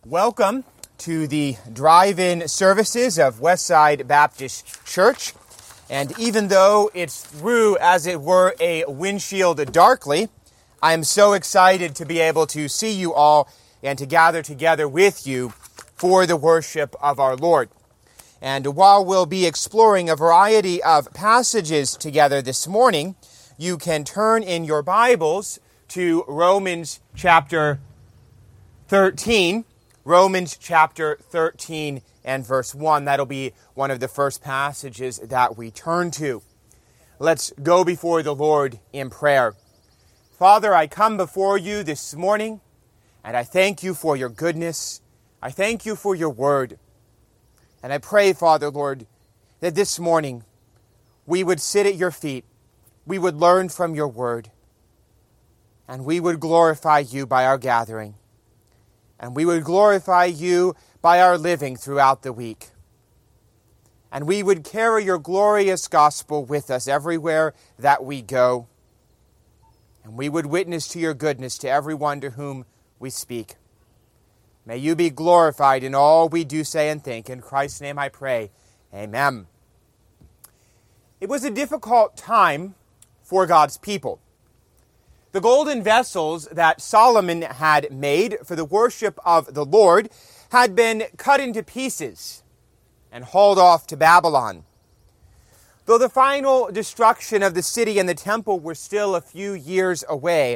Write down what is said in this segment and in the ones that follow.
Welcome to the drive-in services of Westside Baptist Church. And even though it's through, as it were, a windshield darkly, I am so excited to be able to see you all and to gather together with you for the worship of our Lord. And while we'll be exploring a variety of passages together this morning, you can turn in your Bibles to Romans chapter 13. Romans chapter 13 and verse 1. That'll be one of the first passages that we turn to. Let's go before the Lord in prayer. Father, I come before you this morning, and I thank you for your goodness. I thank you for your word. And I pray, Father, Lord, that this morning we would sit at your feet, we would learn from your word, and we would glorify you by our gathering. And we would glorify you by our living throughout the week. And we would carry your glorious gospel with us everywhere that we go. And we would witness to your goodness to everyone to whom we speak. May you be glorified in all we do say and think. In Christ's name I pray. Amen. It was a difficult time for God's people. The golden vessels that Solomon had made for the worship of the Lord had been cut into pieces and hauled off to Babylon. Though the final destruction of the city and the temple were still a few years away,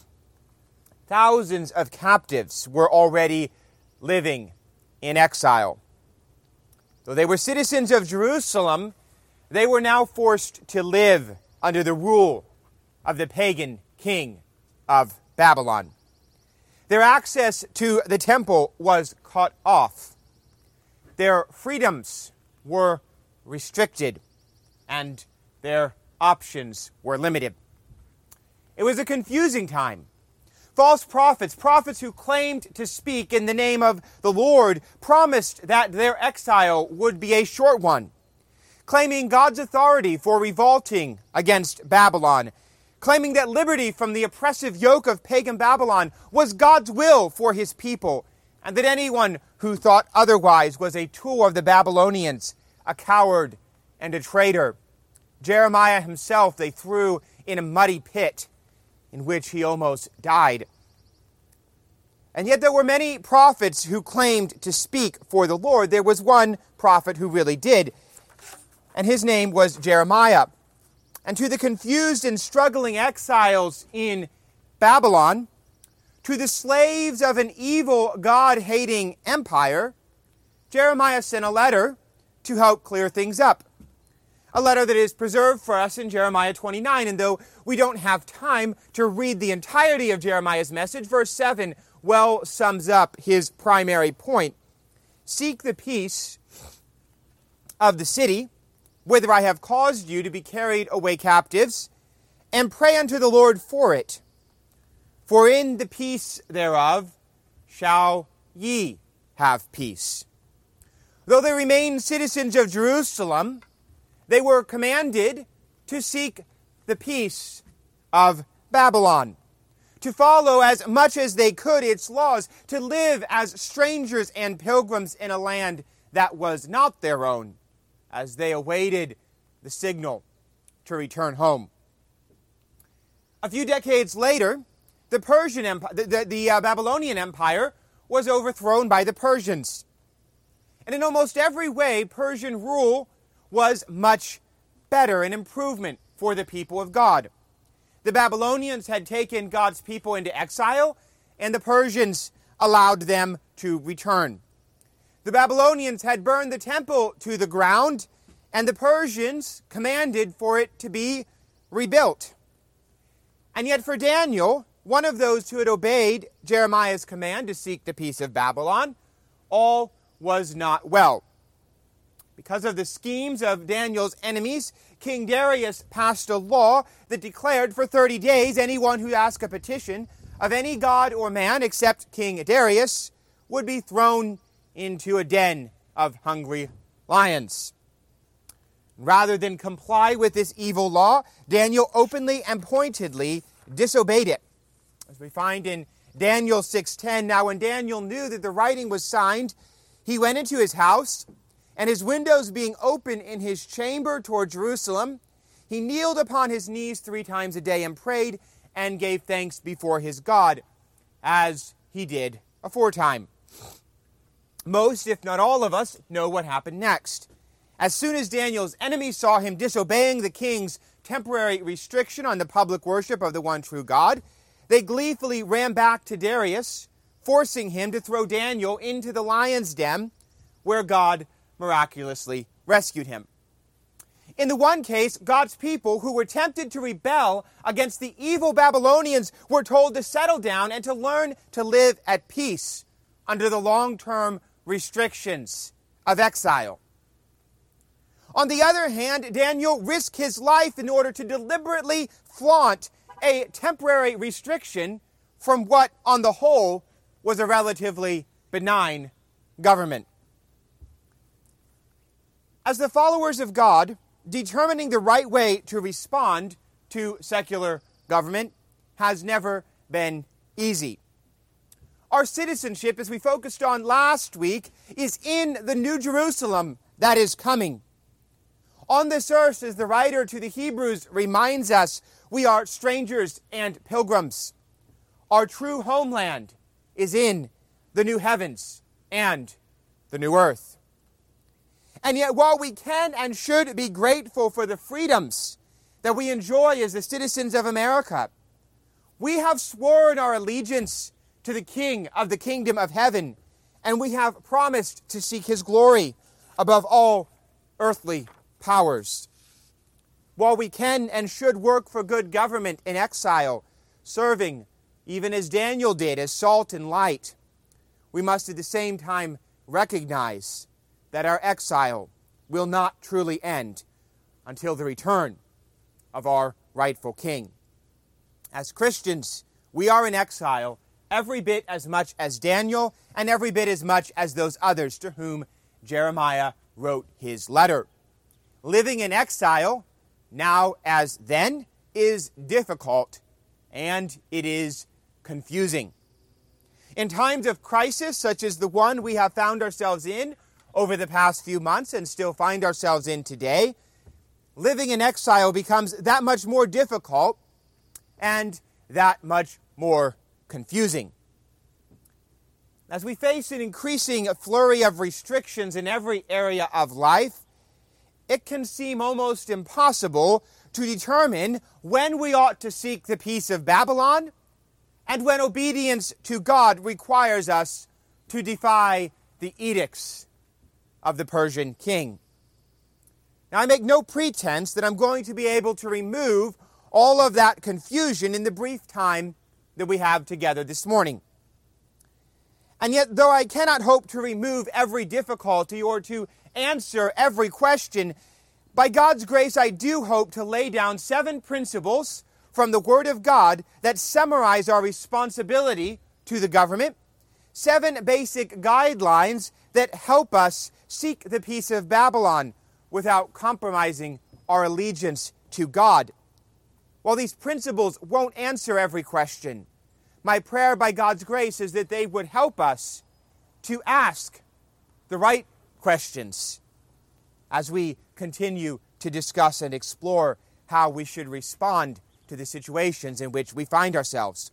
thousands of captives were already living in exile. Though they were citizens of Jerusalem, they were now forced to live under the rule of the pagan king of Babylon. Their access to the temple was cut off. Their freedoms were restricted, and their options were limited. It was a confusing time. False prophets who claimed to speak in the name of the Lord, promised that their exile would be a short one, claiming God's authority for revolting against Babylon, claiming that liberty from the oppressive yoke of pagan Babylon was God's will for his people, and that anyone who thought otherwise was a tool of the Babylonians, a coward and a traitor. Jeremiah himself they threw in a muddy pit in which he almost died. And yet there were many prophets who claimed to speak for the Lord. There was one prophet who really did, and his name was Jeremiah. And to the confused and struggling exiles in Babylon, to the slaves of an evil, God-hating empire, Jeremiah sent a letter to help clear things up. A letter that is preserved for us in Jeremiah 29. And though we don't have time to read the entirety of Jeremiah's message, verse 7 well sums up his primary point. Seek the peace of the city, whither I have caused you to be carried away captives, and pray unto the Lord for it. For in the peace thereof shall ye have peace. Though they remained citizens of Jerusalem, they were commanded to seek the peace of Babylon, to follow as much as they could its laws, to live as strangers and pilgrims in a land that was not their own, as they awaited the signal to return home. A few decades later, the Babylonian Empire was overthrown by the Persians. And in almost every way, Persian rule was much better, an improvement for the people of God. The Babylonians had taken God's people into exile, and the Persians allowed them to return. The Babylonians had burned the temple to the ground, and the Persians commanded for it to be rebuilt. And yet for Daniel, one of those who had obeyed Jeremiah's command to seek the peace of Babylon, all was not well. Because of the schemes of Daniel's enemies, King Darius passed a law that declared for 30 days anyone who asked a petition of any god or man except King Darius would be thrown into a den of hungry lions. Rather than comply with this evil law, Daniel openly and pointedly disobeyed it. As we find in Daniel 6:10, "Now when Daniel knew that the writing was signed, he went into his house, and his windows being open in his chamber toward Jerusalem, he kneeled upon his knees 3 times a day and prayed and gave thanks before his God, as he did aforetime." Most, if not all of us, know what happened next. As soon as Daniel's enemies saw him disobeying the king's temporary restriction on the public worship of the one true God, they gleefully ran back to Darius, forcing him to throw Daniel into the lion's den, where God miraculously rescued him. In the one case, God's people who were tempted to rebel against the evil Babylonians were told to settle down and to learn to live at peace under the long-term restrictions of exile. On the other hand, Daniel risked his life in order to deliberately flaunt a temporary restriction from what, on the whole, was a relatively benign government. As the followers of God, determining the right way to respond to secular government has never been easy. Our citizenship, as we focused on last week, is in the New Jerusalem that is coming. On this earth, as the writer to the Hebrews reminds us, we are strangers and pilgrims. Our true homeland is in the new heavens and the new earth. And yet, while we can and should be grateful for the freedoms that we enjoy as the citizens of America, we have sworn our allegiance to the King of the kingdom of heaven, and we have promised to seek his glory above all earthly powers. While we can and should work for good government in exile, serving, even as Daniel did, as salt and light, we must at the same time recognize that our exile will not truly end until the return of our rightful King. As Christians, we are in exile every bit as much as Daniel and every bit as much as those others to whom Jeremiah wrote his letter. Living in exile, now as then, is difficult and it is confusing. In times of crisis, such as the one we have found ourselves in over the past few months and still find ourselves in today, living in exile becomes that much more difficult and that much more confusing. As we face an increasing flurry of restrictions in every area of life, it can seem almost impossible to determine when we ought to seek the peace of Babylon and when obedience to God requires us to defy the edicts of the Persian king. Now, I make no pretense that I'm going to be able to remove all of that confusion in the brief time that we have together this morning. And yet, though I cannot hope to remove every difficulty or to answer every question, by God's grace, I do hope to lay down 7 principles from the Word of God that summarize our responsibility to the government, 7 basic guidelines that help us seek the peace of Babylon without compromising our allegiance to God. While these principles won't answer every question, my prayer by God's grace is that they would help us to ask the right questions as we continue to discuss and explore how we should respond to the situations in which we find ourselves.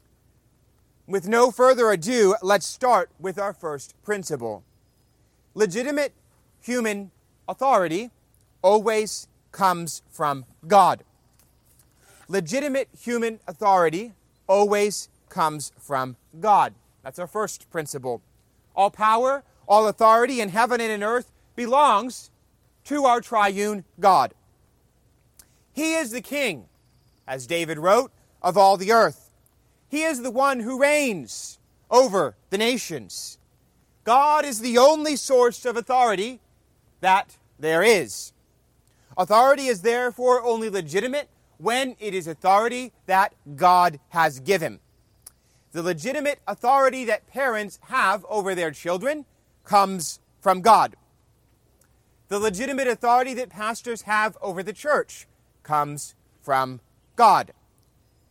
With no further ado, let's start with our first principle. Legitimate human authority always comes from God. Legitimate human authority always comes from God. That's our first principle. All power, all authority in heaven and in earth belongs to our triune God. He is the king, as David wrote, of all the earth. He is the one who reigns over the nations. God is the only source of authority that there is. Authority is therefore only legitimate when it is authority that God has given. The legitimate authority that parents have over their children comes from God. The legitimate authority that pastors have over the church comes from God.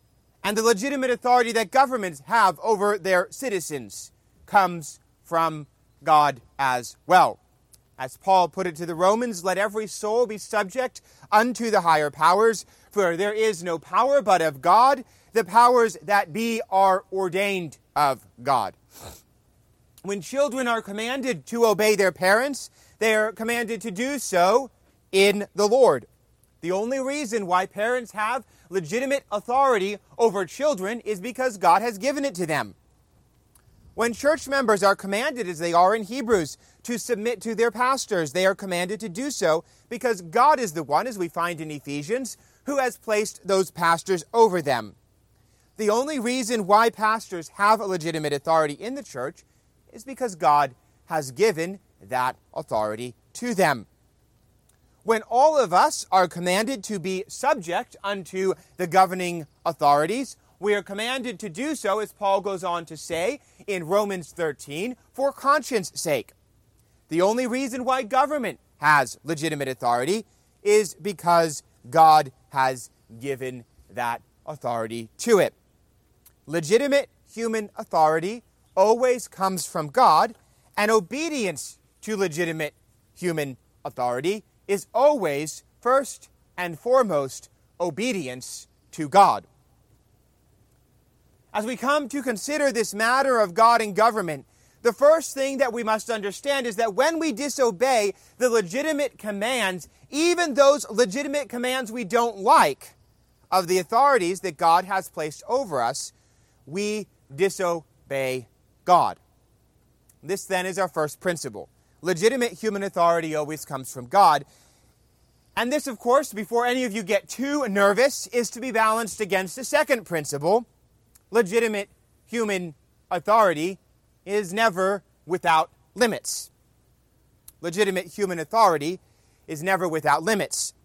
And the legitimate authority that governments have over their citizens comes from God as well. As Paul put it to the Romans, let every soul be subject unto the higher powers, for there is no power but of God. The powers that be are ordained of God. When children are commanded to obey their parents, they are commanded to do so in the Lord. The only reason why parents have legitimate authority over children is because God has given it to them. When church members are commanded, as they are in Hebrews, to submit to their pastors, they are commanded to do so because God is the one, as we find in Ephesians, who has placed those pastors over them. The only reason why pastors have a legitimate authority in the church is because God has given that authority to them. When all of us are commanded to be subject unto the governing authorities, we are commanded to do so, as Paul goes on to say in Romans 13, for conscience sake. The only reason why government has legitimate authority is because God has given that authority to it. Legitimate human authority always comes from God, and obedience to legitimate human authority is always, first and foremost, obedience to God. As we come to consider this matter of God and government, the first thing that we must understand is that when we disobey the legitimate commands, even those legitimate commands we don't like, of the authorities that God has placed over us, we disobey God. This then is our first principle. Legitimate human authority always comes from God. And this, of course, before any of you get too nervous, is to be balanced against the second principle. Legitimate human authority is never without limits. Legitimate human authority is never without limits.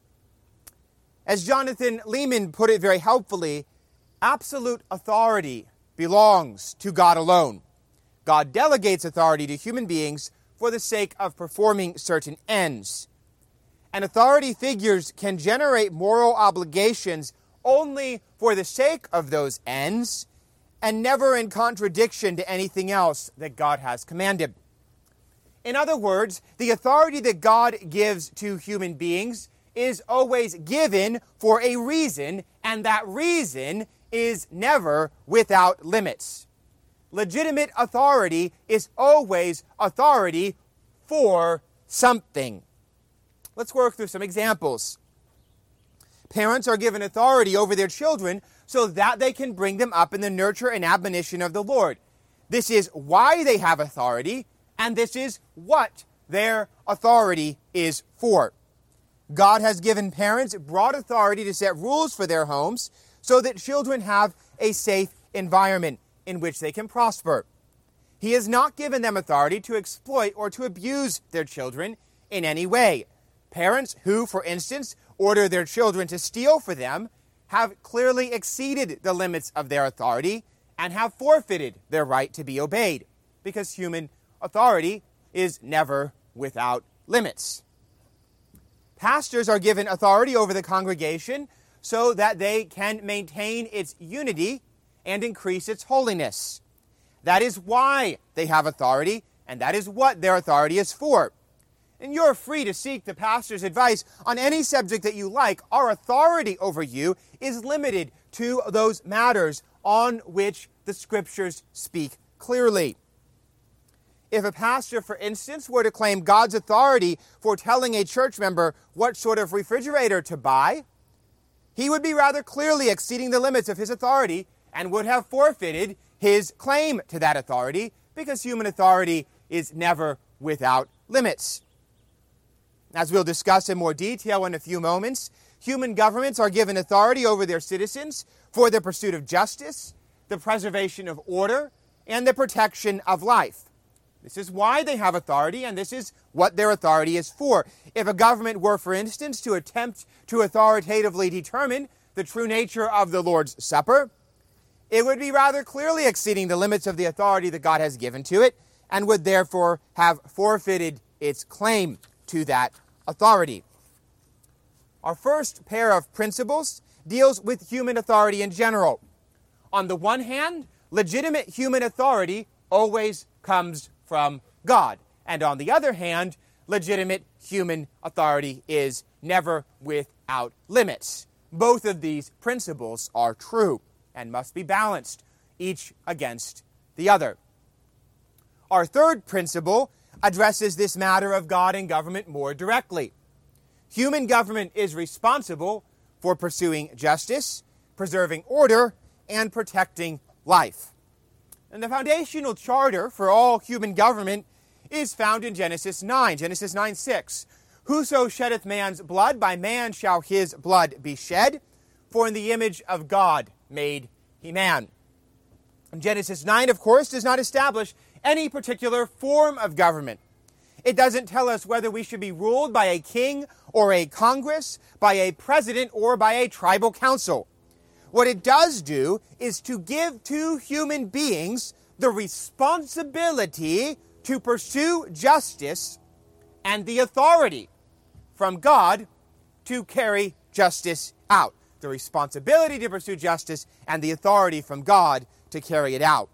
As Jonathan Leeman put it very helpfully, absolute authority belongs to God alone. God delegates authority to human beings for the sake of performing certain ends. And authority figures can generate moral obligations only for the sake of those ends and never in contradiction to anything else that God has commanded. In other words, the authority that God gives to human beings is always given for a reason, and that reason is never without limits. Legitimate authority is always authority for something. Let's work through some examples. Parents are given authority over their children so that they can bring them up in the nurture and admonition of the Lord. This is why they have authority, and this is what their authority is for. God has given parents broad authority to set rules for their homes so that children have a safe environment in which they can prosper. He has not given them authority to exploit or to abuse their children in any way. Parents who, for instance, order their children to steal for them have clearly exceeded the limits of their authority and have forfeited their right to be obeyed, because human authority is never without limits. Pastors are given authority over the congregation so that they can maintain its unity and increase its holiness. That is why they have authority, and that is what their authority is for. And you're free to seek the pastor's advice on any subject that you like. Our authority over you is limited to those matters on which the Scriptures speak clearly. If a pastor, for instance, were to claim God's authority for telling a church member what sort of refrigerator to buy, he would be rather clearly exceeding the limits of his authority and would have forfeited his claim to that authority, because human authority is never without limits. As we'll discuss in more detail in a few moments, human governments are given authority over their citizens for the pursuit of justice, the preservation of order, and the protection of life. This is why they have authority, and this is what their authority is for. If a government were, for instance, to attempt to authoritatively determine the true nature of the Lord's Supper, it would be rather clearly exceeding the limits of the authority that God has given to it, and would therefore have forfeited its claim to that authority. Our first pair of principles deals with human authority in general. On the one hand, legitimate human authority always comes from God. And on the other hand, legitimate human authority is never without limits. Both of these principles are true and must be balanced, each against the other. Our third principle addresses this matter of God and government more directly. Human government is responsible for pursuing justice, preserving order, and protecting life. And the foundational charter for all human government is found in Genesis 9:6. Whoso sheddeth man's blood, by man shall his blood be shed, for in the image of God made he man. And Genesis 9, of course, does not establish any particular form of government. It doesn't tell us whether we should be ruled by a king or a congress, by a president or by a tribal council. What it does do is to give to human beings the responsibility to pursue justice and the authority from God to carry justice out. The responsibility to pursue justice and the authority from God to carry it out.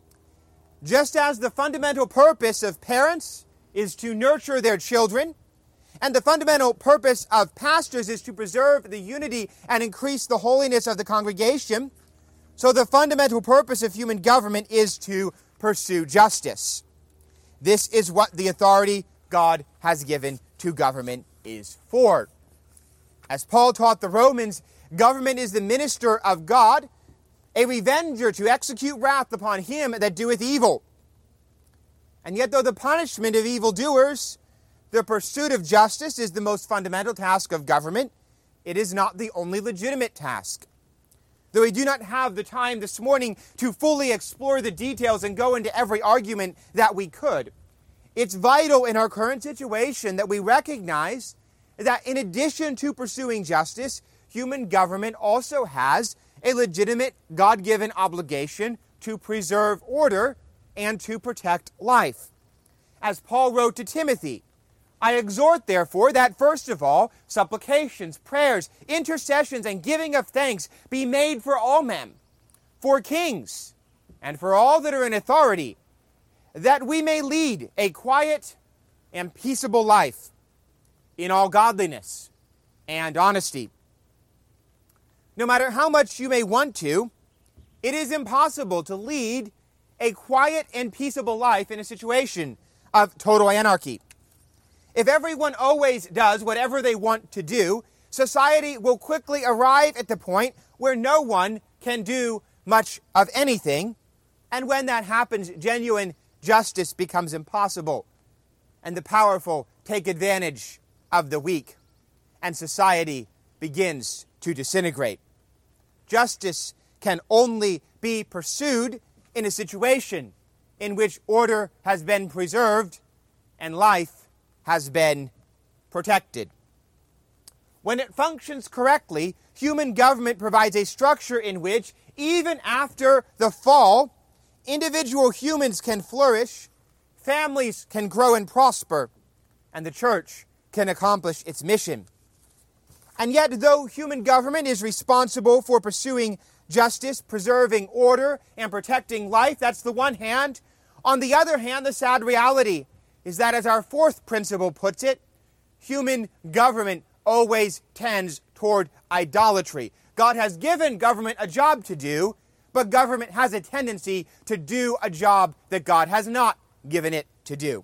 Just as the fundamental purpose of parents is to nurture their children, and the fundamental purpose of pastors is to preserve the unity and increase the holiness of the congregation, so the fundamental purpose of human government is to pursue justice. This is what the authority God has given to government is for. As Paul taught the Romans, government is the minister of God, a revenger to execute wrath upon him that doeth evil. And yet, though the punishment of evildoers, the pursuit of justice is the most fundamental task of government, it is not the only legitimate task. Though we do not have the time this morning to fully explore the details and go into every argument that we could, it's vital in our current situation that we recognize that in addition to pursuing justice, human government also has a legitimate God-given obligation to preserve order and to protect life. As Paul wrote to Timothy, I exhort, therefore, that first of all, supplications, prayers, intercessions, and giving of thanks be made for all men, for kings, and for all that are in authority, that we may lead a quiet and peaceable life in all godliness and honesty. No matter how much you may want to, it is impossible to lead a quiet and peaceable life in a situation of total anarchy. If everyone always does whatever they want to do, society will quickly arrive at the point where no one can do much of anything, and when that happens, genuine justice becomes impossible, and the powerful take advantage of the weak, and society begins to disintegrate. Justice can only be pursued in a situation in which order has been preserved and life has been protected. When it functions correctly, human government provides a structure in which, even after the fall, individual humans can flourish, families can grow and prosper, and the church can accomplish its mission. And yet, though human government is responsible for pursuing justice, preserving order, and protecting life, that's the one hand. On the other hand, the sad reality is that, as our fourth principle puts it, human government always tends toward idolatry. God has given government a job to do, but government has a tendency to do a job that God has not given it to do.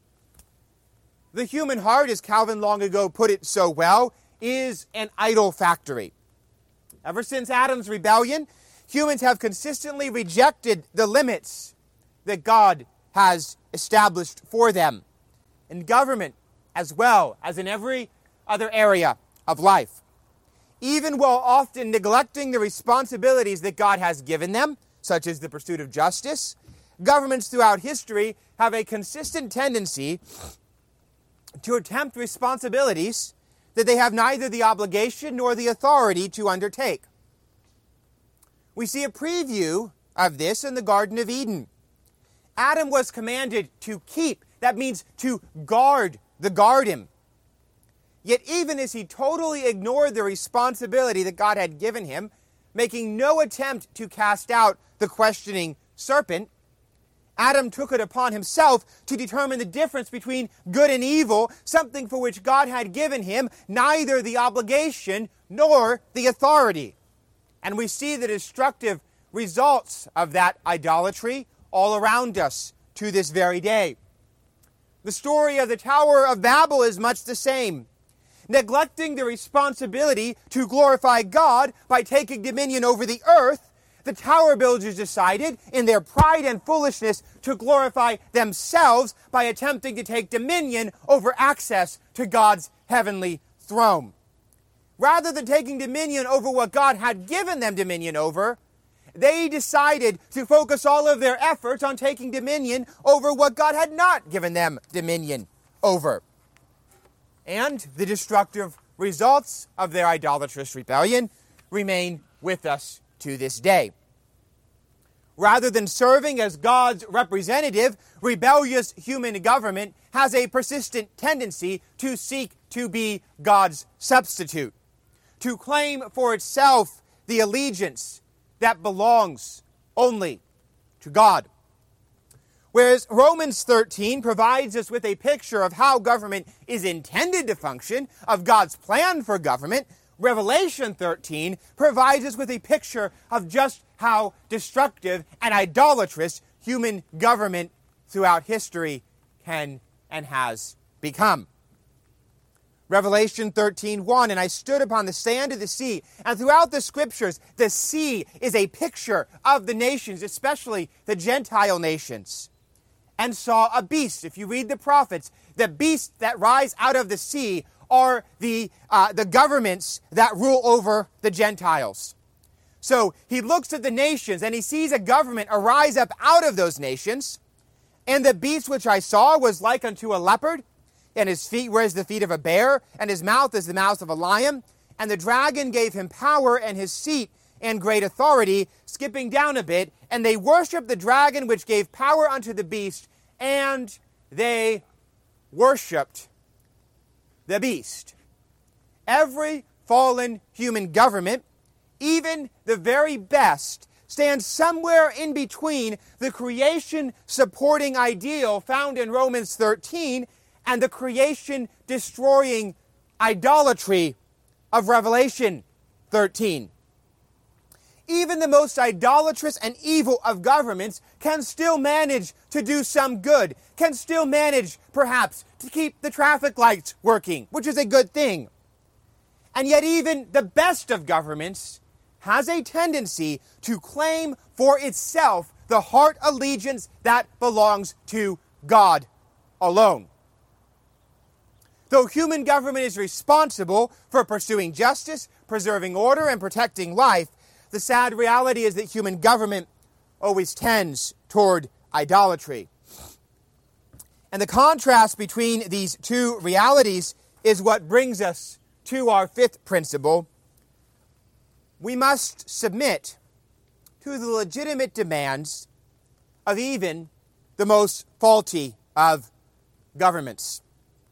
The human heart, as Calvin long ago put it so well, is an idol factory. Ever since Adam's rebellion, humans have consistently rejected the limits that God has established for them, in government as well as in every other area of life. Even while often neglecting the responsibilities that God has given them, such as the pursuit of justice, governments throughout history have a consistent tendency to attempt responsibilities that they have neither the obligation nor the authority to undertake. We see a preview of this in the Garden of Eden. Adam was commanded to keep, that means to guard the garden. Yet even as he totally ignored the responsibility that God had given him, making no attempt to cast out the questioning serpent, Adam took it upon himself to determine the difference between good and evil, something for which God had given him neither the obligation nor the authority. And we see the destructive results of that idolatry all around us to this very day. The story of the Tower of Babel is much the same. Neglecting the responsibility to glorify God by taking dominion over the earth, the tower builders decided, in their pride and foolishness, to glorify themselves by attempting to take dominion over access to God's heavenly throne. Rather than taking dominion over what God had given them dominion over, they decided to focus all of their efforts on taking dominion over what God had not given them dominion over. And the destructive results of their idolatrous rebellion remain with us to this day. Rather than serving as God's representative, rebellious human government has a persistent tendency to seek to be God's substitute, to claim for itself the allegiance that belongs only to God. Whereas Romans 13 provides us with a picture of how government is intended to function, of God's plan for government, Revelation 13 provides us with a picture of just how destructive and idolatrous human government throughout history can and has become. Revelation 13:1, and I stood upon the sand of the sea. And throughout the scriptures, the sea is a picture of the nations, especially the Gentile nations. And saw a beast. If you read the prophets, the beasts that rise out of the sea are the governments that rule over the Gentiles. So he looks at the nations and he sees a government arise up out of those nations. And the beast which I saw was like unto a leopard, and his feet were as the feet of a bear, and his mouth as the mouth of a lion. And the dragon gave him power and his seat and great authority. Skipping down a bit, and they worshipped the dragon which gave power unto the beast, and they worshipped the beast. Every fallen human government, even the very best, stands somewhere in between the creation-supporting ideal found in Romans 13 and the creation-destroying idolatry of Revelation 13. Even the most idolatrous and evil of governments can still manage to do some good, can still manage, perhaps, to keep the traffic lights working, which is a good thing. And yet even the best of governments has a tendency to claim for itself the heart allegiance that belongs to God alone. Though human government is responsible for pursuing justice, preserving order, and protecting life, the sad reality is that human government always tends toward idolatry. And the contrast between these two realities is what brings us to our fifth principle. We must submit to the legitimate demands of even the most faulty of governments.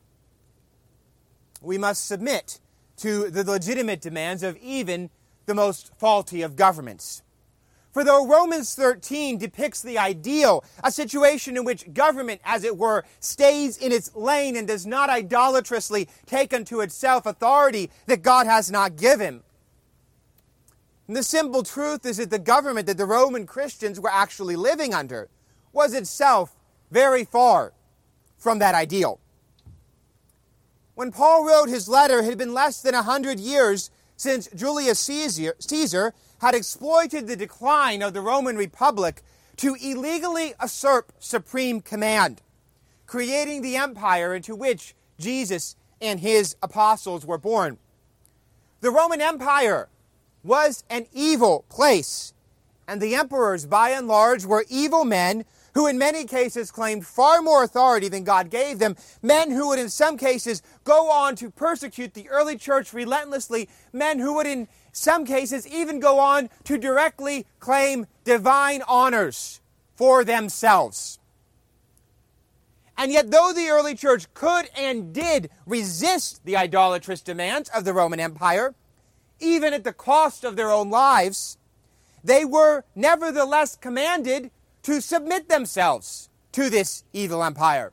We must submit to the legitimate demands of even the most faulty of governments. For though Romans 13 depicts the ideal, a situation in which government, as it were, stays in its lane and does not idolatrously take unto itself authority that God has not given, and the simple truth is that the government that the Roman Christians were actually living under was itself very far from that ideal. When Paul wrote his letter, it had been less than 100 years since Julius Caesar had exploited the decline of the Roman Republic to illegally usurp supreme command, creating the empire into which Jesus and his apostles were born. The Roman Empire was an evil place, and the emperors, by and large, were evil men who in many cases claimed far more authority than God gave them, men who would in some cases go on to persecute the early church relentlessly, men who would in some cases even go on to directly claim divine honors for themselves. And yet, though the early church could and did resist the idolatrous demands of the Roman Empire, even at the cost of their own lives, they were nevertheless commanded to submit themselves to this evil empire.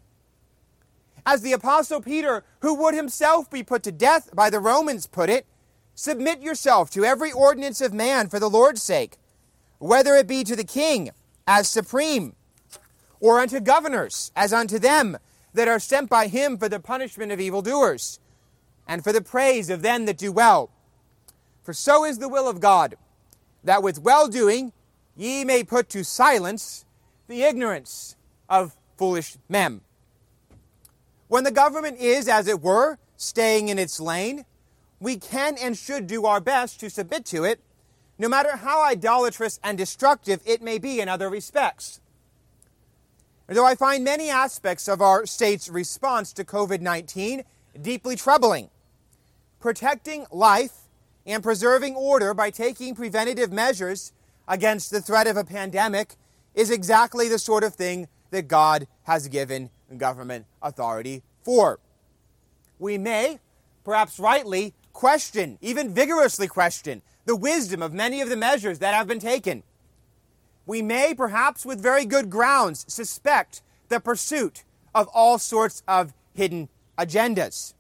As the Apostle Peter, who would himself be put to death by the Romans, put it, submit yourself to every ordinance of man for the Lord's sake, whether it be to the king as supreme, or unto governors as unto them that are sent by him for the punishment of evildoers, and for the praise of them that do well. For so is the will of God, that with well-doing ye may put to silence the ignorance of foolish men. When the government is, as it were, staying in its lane, we can and should do our best to submit to it, no matter how idolatrous and destructive it may be in other respects. Though I find many aspects of our state's response to COVID-19 deeply troubling, protecting life and preserving order by taking preventative measures against the threat of a pandemic is exactly the sort of thing that God has given government authority for. We may, perhaps rightly, question, even vigorously question, the wisdom of many of the measures that have been taken. We may, perhaps with very good grounds, suspect the pursuit of all sorts of hidden agendas.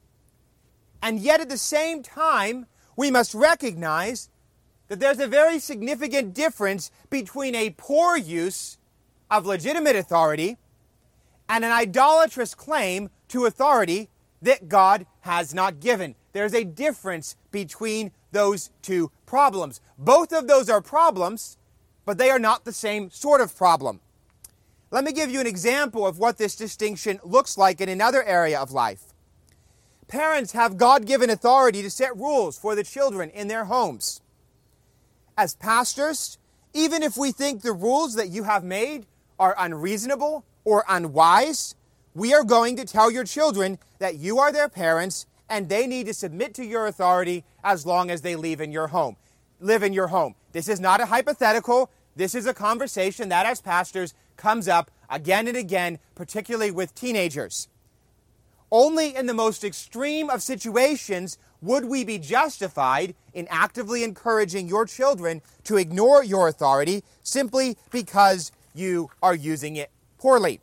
And yet at the same time, we must recognize that there's a very significant difference between a poor use of legitimate authority and an idolatrous claim to authority that God has not given. There's a difference between those two problems. Both of those are problems, but they are not the same sort of problem. Let me give you an example of what this distinction looks like in another area of life. Parents have God-given authority to set rules for the children in their homes. As pastors, even if we think the rules that you have made are unreasonable or unwise, we are going to tell your children that you are their parents and they need to submit to your authority as long as they live in your home. This is not a hypothetical. This is a conversation that, as pastors, comes up again and again, particularly with teenagers. Only in the most extreme of situations would we be justified in actively encouraging your children to ignore your authority simply because you are using it poorly.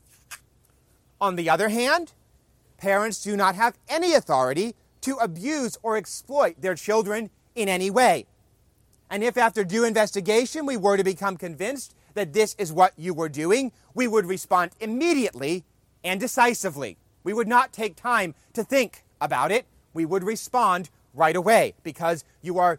On the other hand, parents do not have any authority to abuse or exploit their children in any way. And if after due investigation we were to become convinced that this is what you were doing, we would respond immediately and decisively. We would not take time to think about it. We would respond right away because you are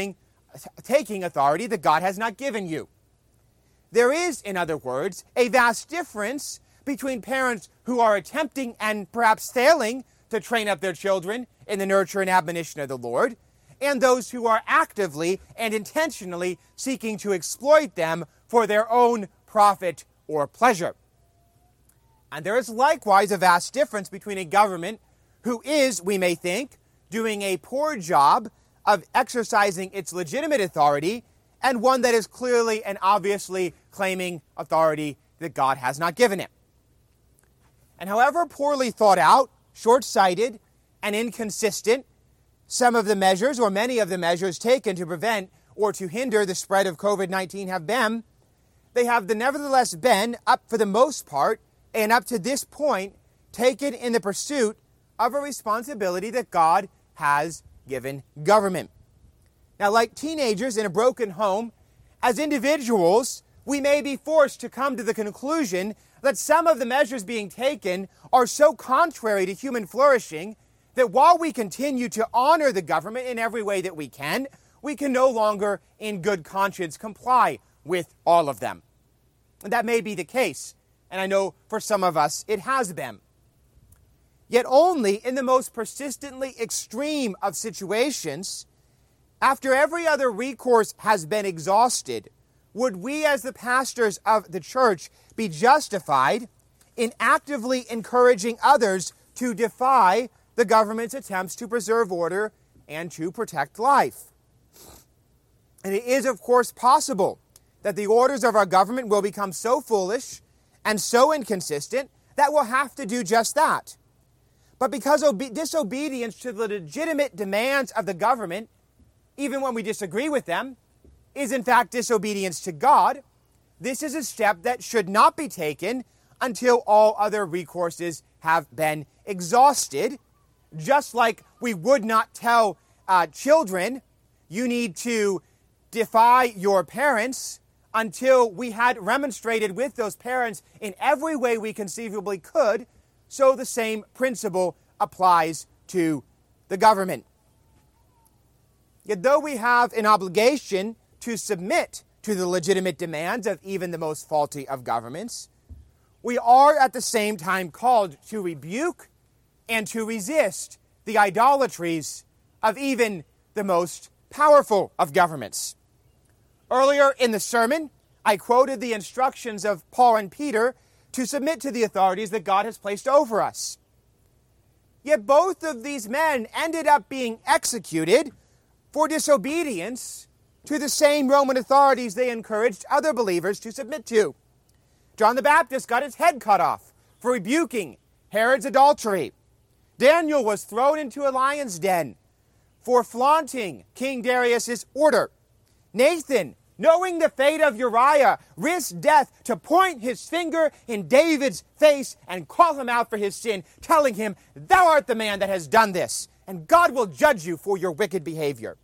taking authority that God has not given you. There is, in other words, a vast difference between parents who are attempting and perhaps failing to train up their children in the nurture and admonition of the Lord, and those who are actively and intentionally seeking to exploit them for their own profit or pleasure. And there is likewise a vast difference between a government who is, we may think, doing a poor job of exercising its legitimate authority and one that is clearly and obviously claiming authority that God has not given it. And however poorly thought out, short-sighted, and inconsistent some of the measures or many of the measures taken to prevent or to hinder the spread of COVID-19 have been, they have nevertheless been, up for the most part, and up to this point, taken in the pursuit of a responsibility that God has given government. Now, like teenagers in a broken home, as individuals, we may be forced to come to the conclusion that some of the measures being taken are so contrary to human flourishing that while we continue to honor the government in every way that we can no longer, in good conscience, comply with all of them. And that may be the case, and I know for some of us it has been. Yet only in the most persistently extreme of situations, after every other recourse has been exhausted, would we as the pastors of the church be justified in actively encouraging others to defy the government's attempts to preserve order and to protect life. And it is, of course, possible that the orders of our government will become so foolish and so inconsistent that we'll have to do just that. But because disobedience to the legitimate demands of the government, even when we disagree with them, is in fact disobedience to God, this is a step that should not be taken until all other recourses have been exhausted. Just like we would not tell children, you need to defy your parents, until we had remonstrated with those parents in every way we conceivably could, so the same principle applies to the government. Yet though we have an obligation to submit to the legitimate demands of even the most faulty of governments, we are at the same time called to rebuke and to resist the idolatries of even the most powerful of governments. Earlier in the sermon, I quoted the instructions of Paul and Peter to submit to the authorities that God has placed over us. Yet both of these men ended up being executed for disobedience to the same Roman authorities they encouraged other believers to submit to. John the Baptist got his head cut off for rebuking Herod's adultery. Daniel was thrown into a lion's den for flaunting King Darius's order. Nathan, knowing the fate of Uriah, risked death to point his finger in David's face and call him out for his sin, telling him, "Thou art the man that has done this, and God will judge you for your wicked behavior."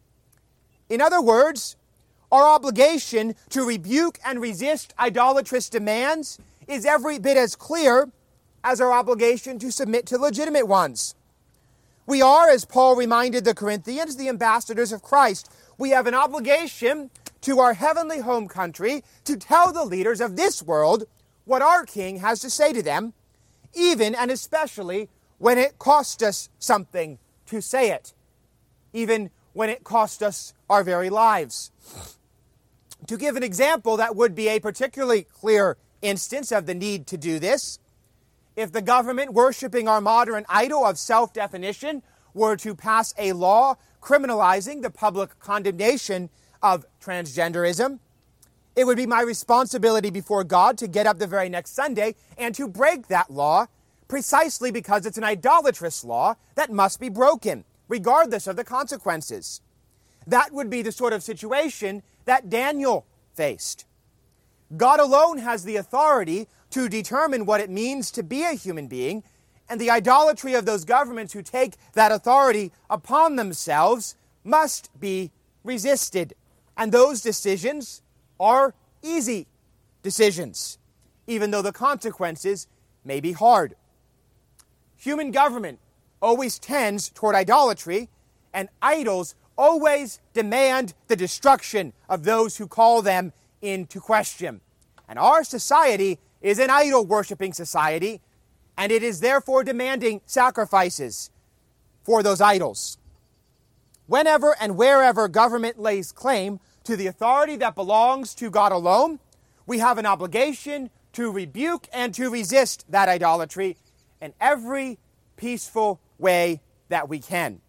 In other words, our obligation to rebuke and resist idolatrous demands is every bit as clear as our obligation to submit to legitimate ones. We are, as Paul reminded the Corinthians, the ambassadors of Christ. We have an obligation to our heavenly home country to tell the leaders of this world what our King has to say to them, even and especially when it costs us something to say it, even when it costs us our very lives. To give an example that would be a particularly clear instance of the need to do this, if the government worshiping our modern idol of self-definition were to pass a law criminalizing the public condemnation of transgenderism, it would be my responsibility before God to get up the very next Sunday and to break that law, precisely because it's an idolatrous law that must be broken, regardless of the consequences. That would be the sort of situation that Daniel faced. God alone has the authority to determine what it means to be a human being, and the idolatry of those governments who take that authority upon themselves must be resisted. And those decisions are easy decisions, even though the consequences may be hard. Human government always tends toward idolatry, and idols always demand the destruction of those who call them into question. And our society is an idol-worshipping society, and it is therefore demanding sacrifices for those idols. Whenever and wherever government lays claim to the authority that belongs to God alone, we have an obligation to rebuke and to resist that idolatry in every peaceful way that we can.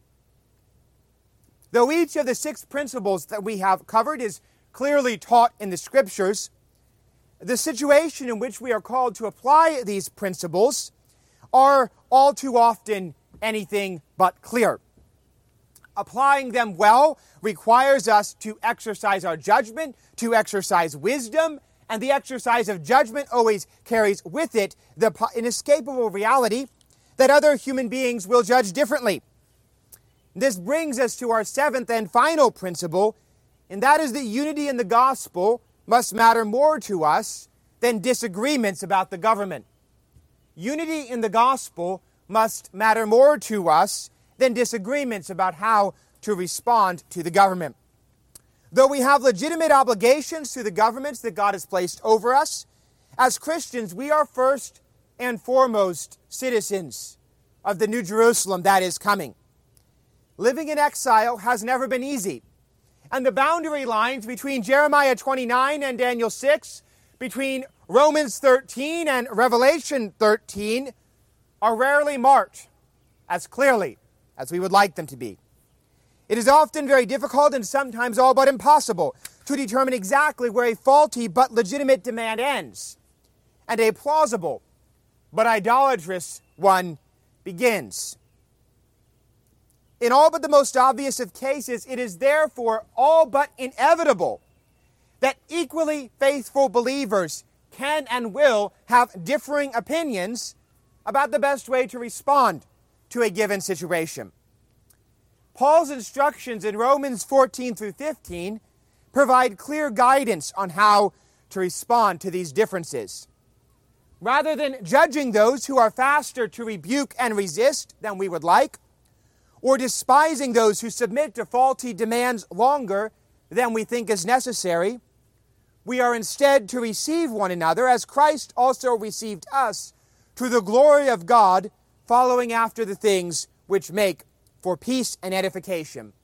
Though each of the 6 principles that we have covered is clearly taught in the Scriptures, the situation in which we are called to apply these principles are all too often anything but clear. Applying them well requires us to exercise our judgment, to exercise wisdom, and the exercise of judgment always carries with it the inescapable reality that other human beings will judge differently. This brings us to our 7th and final principle, and that is that unity in the gospel must matter more to us than disagreements about the government. Unity in the gospel must matter more to us than disagreements about how to respond to the government. Though we have legitimate obligations to the governments that God has placed over us, as Christians, we are first and foremost citizens of the New Jerusalem that is coming. Living in exile has never been easy, and the boundary lines between Jeremiah 29 and Daniel 6, between Romans 13 and Revelation 13, are rarely marked as clearly as we would like them to be. It is often very difficult and sometimes all but impossible to determine exactly where a faulty but legitimate demand ends and a plausible but idolatrous one begins. In all but the most obvious of cases, it is therefore all but inevitable that equally faithful believers can and will have differing opinions about the best way to respond to a given situation. Paul's instructions in Romans 14 through 15 provide clear guidance on how to respond to these differences. Rather than judging those who are faster to rebuke and resist than we would like, or despising those who submit to faulty demands longer than we think is necessary, we are instead to receive one another as Christ also received us to the glory of God, following after the things which make for peace and edification.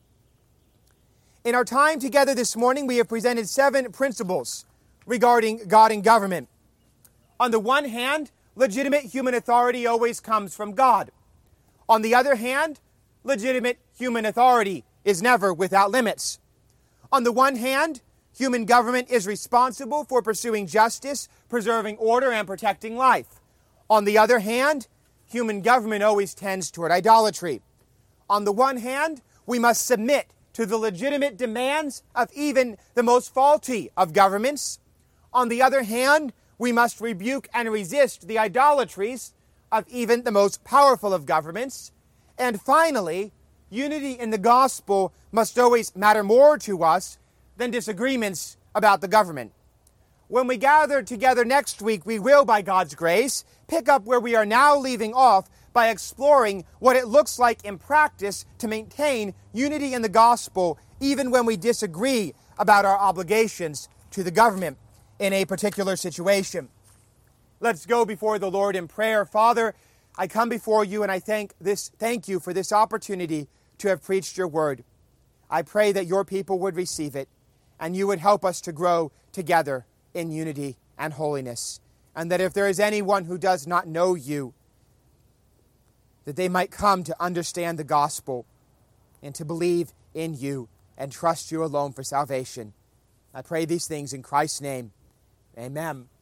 In our time together this morning, we have presented 7 principles regarding God and government. On the one hand, legitimate human authority always comes from God. On the other hand, legitimate human authority is never without limits. On the one hand, human government is responsible for pursuing justice, preserving order, and protecting life. On the other hand, human government always tends toward idolatry. On the one hand, we must submit to the legitimate demands of even the most faulty of governments. On the other hand, we must rebuke and resist the idolatries of even the most powerful of governments. And finally, unity in the gospel must always matter more to us than disagreements about the government. When we gather together next week, we will, by God's grace, pick up where we are now leaving off by exploring what it looks like in practice to maintain unity in the gospel, even when we disagree about our obligations to the government in a particular situation. Let's go before the Lord in prayer. Father, I come before you and I thank you for this opportunity to have preached your word. I pray that your people would receive it and you would help us to grow together in unity and holiness. And that if there is anyone who does not know you, that they might come to understand the gospel and to believe in you and trust you alone for salvation. I pray these things in Christ's name. Amen.